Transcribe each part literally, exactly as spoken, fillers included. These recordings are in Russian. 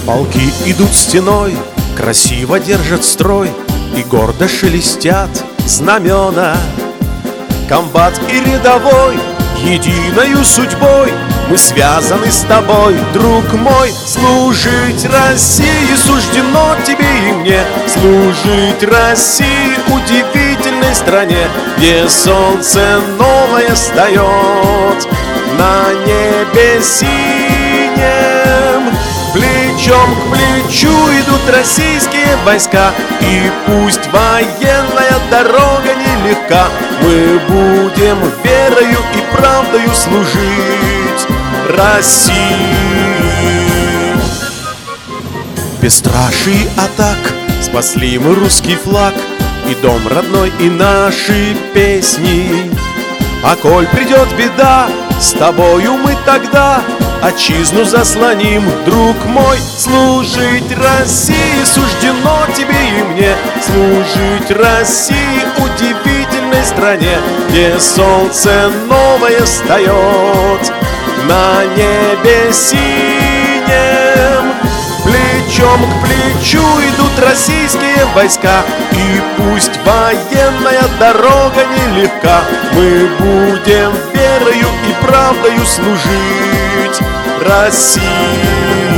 Полки идут стеной, красиво держат строй, и гордо шелестят знамена. Комбат и рядовой, единою судьбой, мы связаны с тобой, друг мой. Служить России суждено тебе и мне, служить России, удивительной стране, где солнце новое встает на небе синем. Плечом к плечу идут российские войска, и пусть военная дорога нелегка, мы будем верою и правдою служить России. Без страши и атак спасли мы русский флаг, и дом родной, и наши песни. А коль придет беда, с тобою мы тогда отчизну заслоним, друг мой. Служить России суждено тебе и мне, служить России, удивительной стране, где солнце новое встает на небе синем. Плечом к плечу идут российские войска, и пусть военная дорога нелегка, мы будем верою и правдою служить России.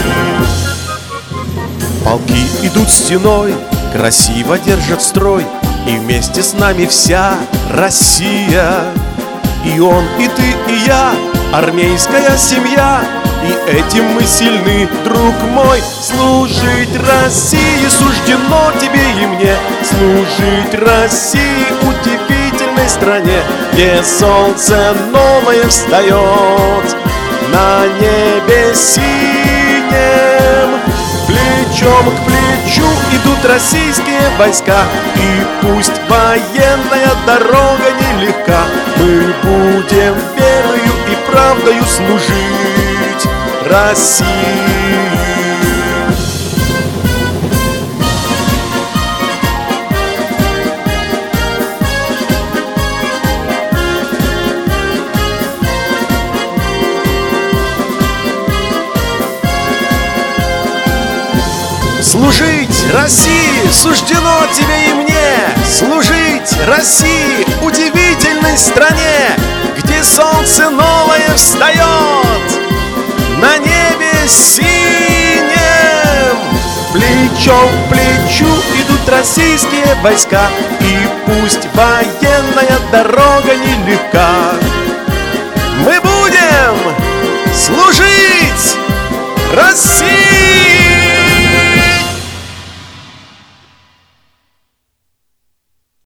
Полки идут стеной, красиво держат строй, и вместе с нами вся Россия. И он, и ты, и я, армейская семья, и этим мы сильны, друг мой. Служить России суждено тебе и мне, служить России, удивительной стране, где солнце новое встает на небе синем. Плечом к плечу идут российские войска, и пусть военная дорога нелегка, мы будем верою и правдою служить России. Служить России суждено тебе и мне, служить России, удивительной стране, где солнце новое встает на небе синем. Плечом к плечу идут российские войска, и пусть военная дорога нелегка,